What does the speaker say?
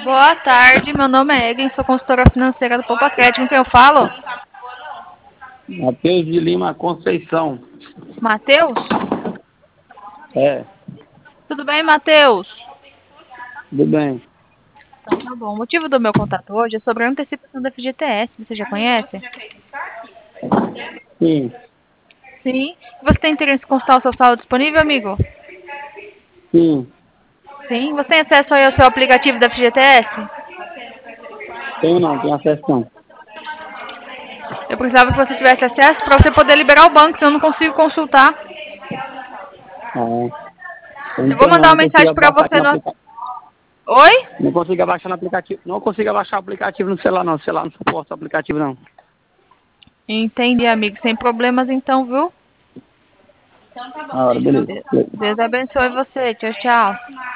Boa tarde, meu nome é Evelyn, sou consultora financeira do Poupa Crédito. Com quem eu falo? Matheus de Lima Conceição. Matheus? É, Tudo bem, Matheus? tudo bem. Então tá bom. O motivo do meu contato hoje é sobre a antecipação da FGTS. Você já conhece? Sim, Sim. Você tem interesse em consultar o seu saldo disponível, amigo? sim. Sim. Você tem acesso aí ao seu aplicativo da FGTS? Tenho acesso não. Eu precisava que você tivesse acesso para você poder liberar o banco, senão eu não consigo consultar. Ah, Eu vou então mandar não uma mensagem consigo para baixar aqui você no no... aplicativo. Oi? Não consigo baixar no aplicativo. Não consigo baixar o aplicativo no celular não. O celular não suporta o aplicativo não. Entendi, amigo. Sem problemas então, viu? Ah, beleza. Deus abençoe você. Tchau, tchau.